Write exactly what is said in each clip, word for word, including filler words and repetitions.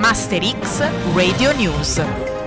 Master X Radio News.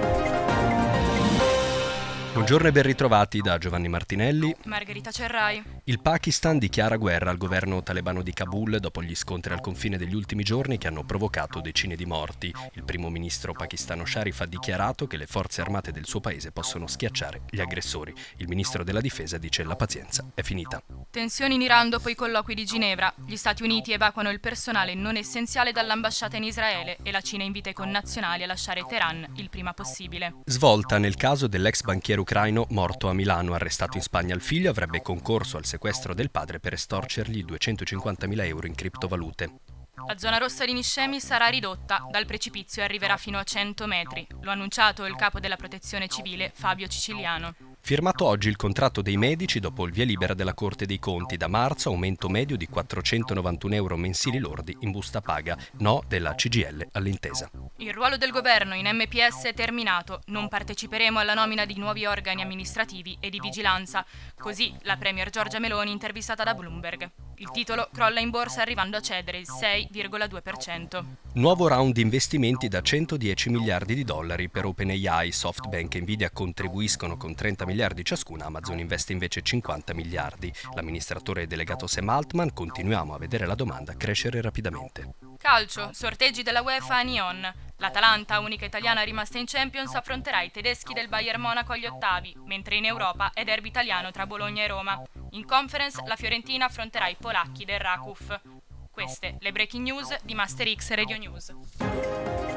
Buongiorno e ben ritrovati da Giovanni Martinelli. Margherita Cerrai. Il Pakistan dichiara guerra al governo talebano di Kabul dopo gli scontri al confine degli ultimi giorni che hanno provocato decine di morti. Il primo ministro pakistano Sharif ha dichiarato che le forze armate del suo paese possono schiacciare gli aggressori. Il ministro della difesa dice la pazienza è finita. Tensioni in Iran dopo i colloqui di Ginevra. Gli Stati Uniti evacuano il personale non essenziale dall'ambasciata in Israele e la Cina invita i connazionali a lasciare Teheran il prima possibile. Svolta nel caso dell'ex banchiere ucraino morto a Milano, arrestato in Spagna. Il figlio avrebbe concorso al sequestro del padre per estorcergli duecentocinquantamila euro in criptovalute. La zona rossa di Niscemi sarà ridotta, dal precipizio arriverà fino a cento metri. Lo ha annunciato il capo della Protezione Civile, Fabio Ciciliano. Firmato oggi il contratto dei medici dopo il via libera della Corte dei Conti. Da marzo aumento medio di quattrocentonovantuno euro mensili lordi in busta paga. No della C G I L all'intesa. Il ruolo del governo in M P S è terminato. Non parteciperemo alla nomina di nuovi organi amministrativi e di vigilanza. Così la premier Giorgia Meloni intervistata da Bloomberg. Il titolo crolla in borsa arrivando a cedere il sei virgola due per cento. Nuovo round di investimenti da centodieci miliardi di dollari per OpenAI, SoftBank e Nvidia contribuiscono con trenta miliardi ciascuna, Amazon investe invece cinquanta miliardi. L'amministratore delegato Sam Altman: continuiamo a vedere la domanda crescere rapidamente. Calcio, sorteggi della UEFA a Nyon. L'Atalanta, unica italiana rimasta in Champions, affronterà i tedeschi del Bayern Monaco agli ottavi, mentre in Europa è derby italiano tra Bologna e Roma. In Conference la Fiorentina affronterà i polacchi del Raków. Queste le breaking news di Master X Radio News.